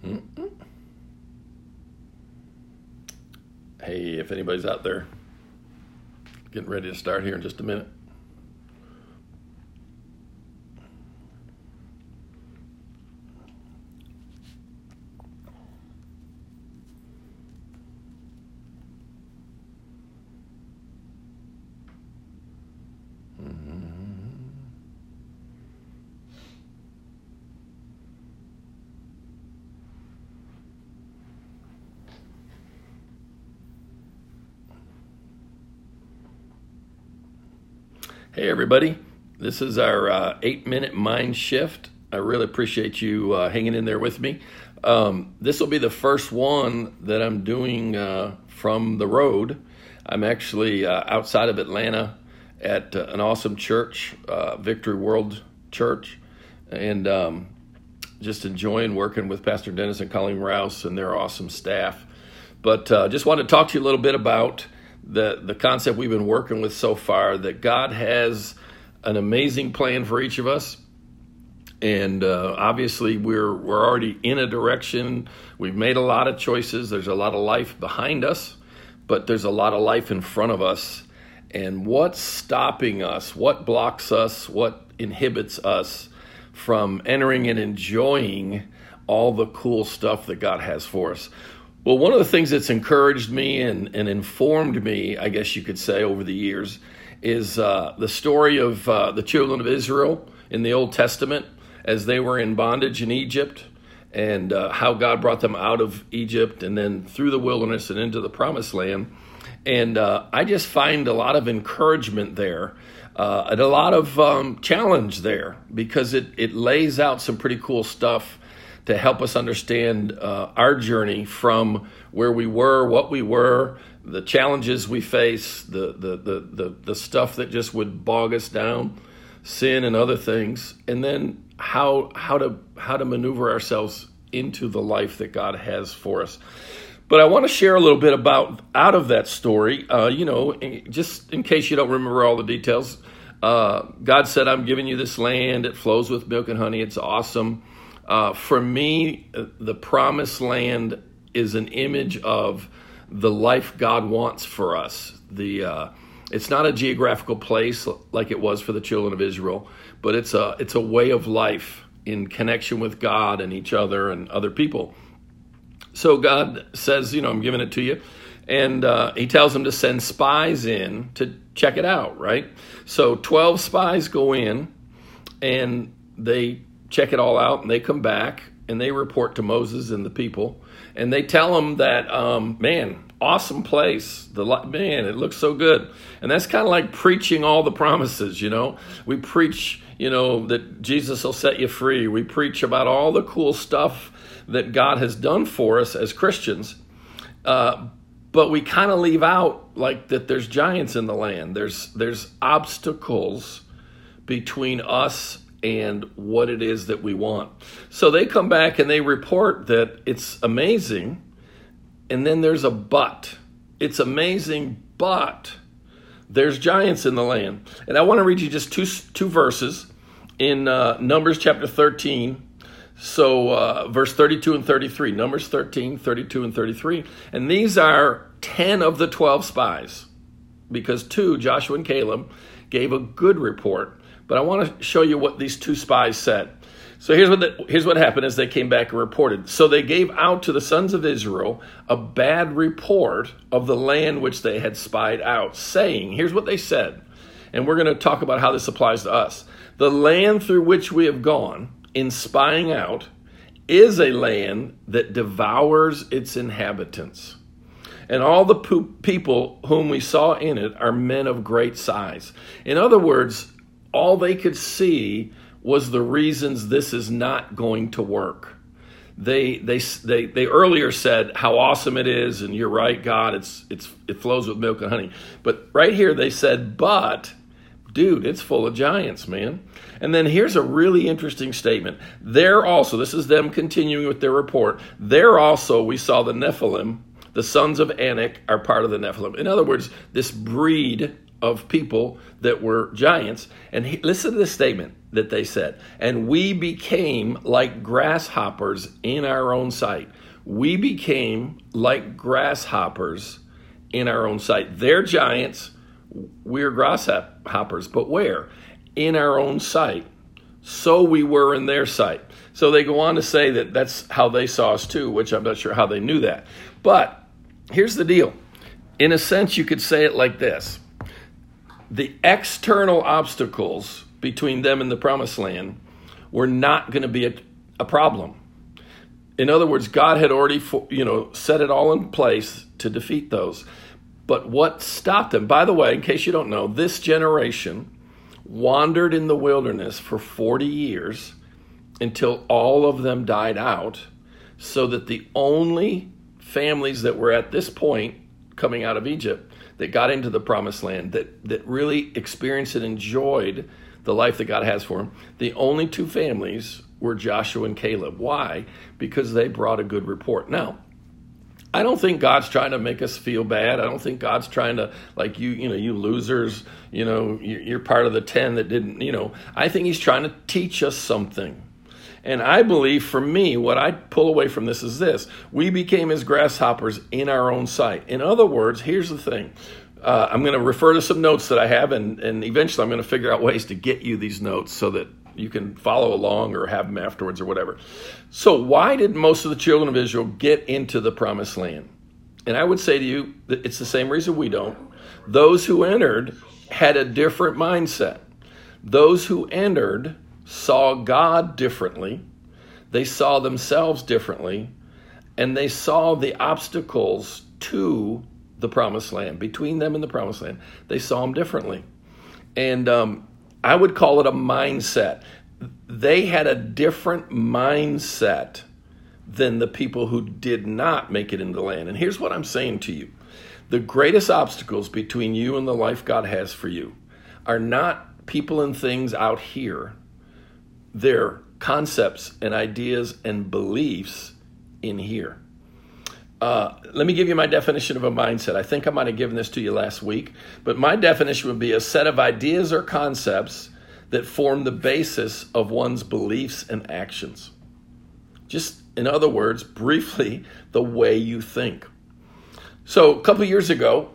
Hey, if anybody's out there, getting ready to start here in just a minute. Hey everybody, this is our 8-minute mind shift. I really appreciate you hanging in there with me. This will be the first one that I'm doing from the road. I'm actually outside of Atlanta at an awesome church, Victory World Church, and just enjoying working with Pastor Dennis and Colleen Rouse and their awesome staff. But just wanted to talk to you a little bit about the concept we've been working with so far, that God has an amazing plan for each of us. And obviously we're already in a direction. We've made a lot of choices. There's a lot of life behind us, but there's a lot of life in front of us. And what's stopping us? What blocks us? What inhibits us from entering and enjoying all the cool stuff that God has for us? Well, one of the things that's encouraged me and informed me, I guess you could say, over the years is the story of the children of Israel in the Old Testament as they were in bondage in Egypt, and how God brought them out of Egypt and then through the wilderness and into the promised land. And I just find a lot of encouragement there and a lot of challenge there, because it lays out some pretty cool stuff to help us understand our journey from where we were, what we were, the challenges we face, the stuff that just would bog us down, sin and other things, and then how to maneuver ourselves into the life that God has for us. But I want to share a little bit about out of that story, just in case you don't remember all the details. God said, "I'm giving you this land. It flows with milk and honey. It's awesome." For me, the promised land is an image of the life God wants for us. It's not a geographical place like it was for the children of Israel, but it's a way of life in connection with God and each other and other people. So God says, I'm giving it to you. And he tells them to send spies in to check it out, right? So 12 spies go in and they check it all out, and they come back and they report to Moses and the people, and they tell them that, awesome place. It looks so good. And that's kind of like preaching all the promises, We preach, that Jesus will set you free. We preach about all the cool stuff that God has done for us as Christians. But we kind of leave out like that there's giants in the land. There's obstacles between us and what it is that we want. So they come back and they report that it's amazing, and then there's a but. It's amazing, but there's giants in the land. And I want to read you just two verses in Numbers chapter 13. So verse 32 and 33, Numbers 13, 32 and 33. And these are 10 of the 12 spies, because 2, Joshua and Caleb, gave a good report. But I want to show you what these 2 spies said. So here's what happened as they came back and reported. So they gave out to the sons of Israel a bad report of the land which they had spied out, saying, here's what they said, and we're going to talk about how this applies to us. The land through which we have gone in spying out is a land that devours its inhabitants. And all the people whom we saw in it are men of great size. In other words, all they could see was the reasons this is not going to work. They earlier said how awesome it is, and you're right, God, it flows with milk and honey. But right here they said, but dude, it's full of giants, man. And then here's a really interesting statement. There also, this is them continuing with their report, there also we saw the Nephilim, the sons of Anak are part of the Nephilim. In other words, this breed of people that were giants. And listen to this statement. that they said. And we became like grasshoppers in our own sight. We became like grasshoppers in our own sight. They're giants. We're grasshoppers. But where? In our own sight. So we were in their sight. So they go on to say that that's how they saw us too, which I'm not sure how they knew that. But here's the deal. In a sense, you could say it like this. The external obstacles between them and the promised land were not going to be a problem. In other words, God had already, set it all in place to defeat those. But what stopped them? By the way, in case you don't know, this generation wandered in the wilderness for 40 years until all of them died out, so that the only families that were at this point coming out of Egypt that got into the promised land, that really experienced and enjoyed the life that God has for them, the only two families were Joshua and Caleb. Why? Because they brought a good report. Now, I don't think God's trying to make us feel bad. I don't think God's trying to, like, you losers, you're part of the 10 that didn't, I think he's trying to teach us something. And I believe, for me, what I pull away from this is this. We became as grasshoppers in our own sight. In other words, here's the thing. I'm going to refer to some notes that I have, and eventually I'm going to figure out ways to get you these notes so that you can follow along or have them afterwards or whatever. So why did most of the children of Israel get into the promised land? And I would say to you that it's the same reason we don't. Those who entered had a different mindset. Those who entered saw God differently. They saw themselves differently. And they saw the obstacles to the promised land, between them and the promised land. They saw them differently. And I would call it a mindset. They had a different mindset than the people who did not make it into the land. And here's what I'm saying to you. The greatest obstacles between you and the life God has for you are not people and things out here. They're concepts and ideas and beliefs in here. Let me give you my definition of a mindset. I think I might have given this to you last week, but my definition would be a set of ideas or concepts that form the basis of one's beliefs and actions. Just, in other words, briefly, the way you think. So a few years ago,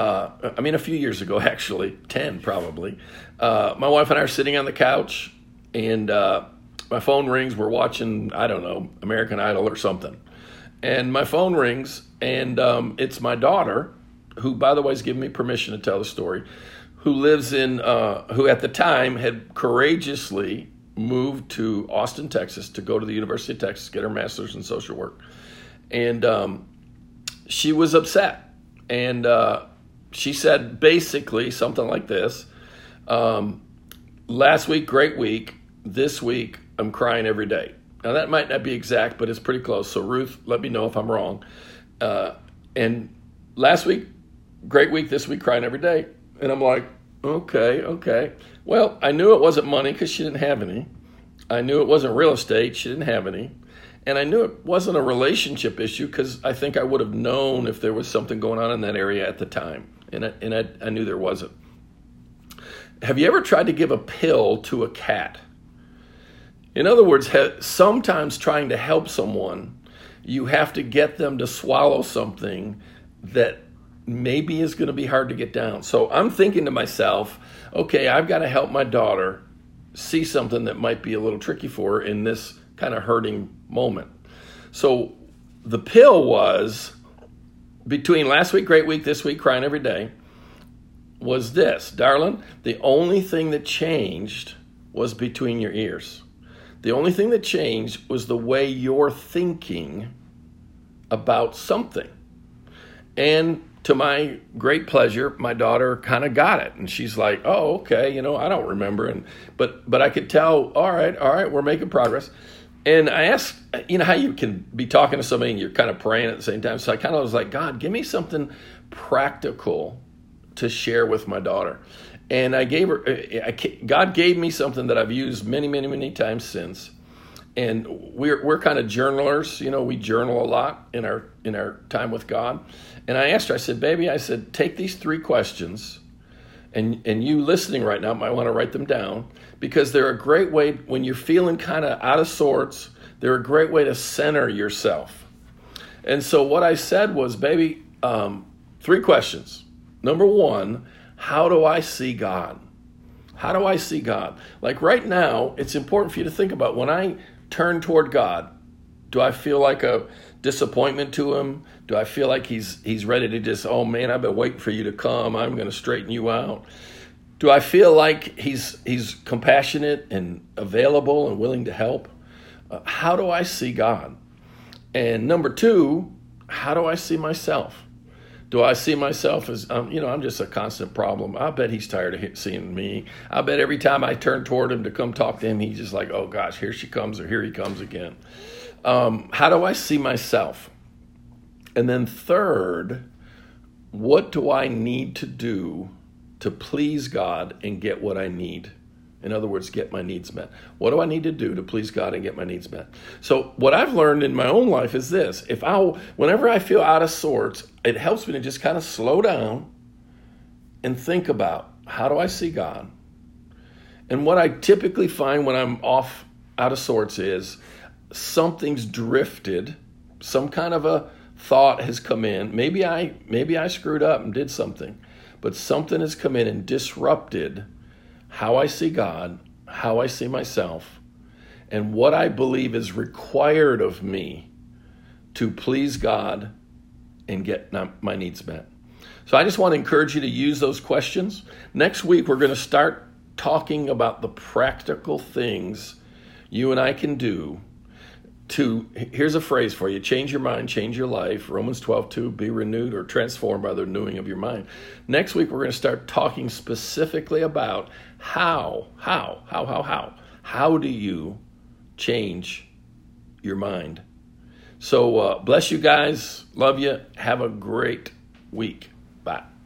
actually, 10 probably, my wife and I are sitting on the couch, and my phone rings. We're watching, American Idol or something. And my phone rings, and it's my daughter, who, by the way, has given me permission to tell the story, who lives who at the time had courageously moved to Austin, Texas, to go to the University of Texas, get her master's in social work. And she was upset. And she said basically something like this: last week, great week. This week, I'm crying every day. Now, that might not be exact, but it's pretty close. So, Ruth, let me know if I'm wrong. And last week, great week. This week, crying every day. And I'm like, okay. Well, I knew it wasn't money because she didn't have any. I knew it wasn't real estate. She didn't have any. And I knew it wasn't a relationship issue because I think I would have known if there was something going on in that area at the time. And I knew there wasn't. Have you ever tried to give a pill to a cat? In other words, sometimes trying to help someone, you have to get them to swallow something that maybe is going to be hard to get down. So I'm thinking to myself, okay, I've got to help my daughter see something that might be a little tricky for her in this kind of hurting moment. So the pill was, between last week, great week, this week, crying every day, was this: darling, the only thing that changed was between your ears. The only thing that changed was the way you're thinking about something. And to my great pleasure, my daughter kind of got it. And she's like, oh, okay, I don't remember. But I could tell, all right, we're making progress. And I asked, how you can be talking to somebody and you're kind of praying at the same time. So I kind of was like, God, give me something practical to share with my daughter. And I gave her, God gave me something that I've used many, many, many times since. And we're kind of journalers, we journal a lot in our time with God. And I asked her, I said, baby, take these 3 questions And you listening right now might want to write them down, because they're a great way when you're feeling kind of out of sorts. They're a great way to center yourself. And so what I said was, baby, 3 questions. Number 1, how do I see God? How do I see God? Like right now, it's important for you to think about, when I turn toward God, do I feel like a disappointment to him? Do I feel like he's ready to just, oh man, I've been waiting for you to come, I'm going to straighten you out? Do I feel like he's compassionate and available and willing to help? How do I see God? And number 2, how do I see myself? Do I see myself as, I'm just a constant problem? I bet he's tired of seeing me. I bet every time I turn toward him to come talk to him, he's just like, oh gosh, here she comes, or here he comes again. How do I see myself? And then 3rd, what do I need to do to please God and get what I need? In other words, get my needs met. What do I need to do to please God and get my needs met? So what I've learned in my own life is this: whenever I feel out of sorts, it helps me to just kind of slow down and think about, how do I see God? And what I typically find when I'm out of sorts is something's drifted, some kind of a thought has come in. Maybe I screwed up and did something, but something has come in and disrupted how I see God, how I see myself, and what I believe is required of me to please God and get my needs met. So I just want to encourage you to use those questions. Next week, we're going to start talking about the practical things you and I can do here's a phrase for you: change your mind, change your life. Romans 12:2, be renewed or transformed by the renewing of your mind. Next week, we're going to start talking specifically about how do you change your mind? So bless you guys. Love you. Have a great week. Bye.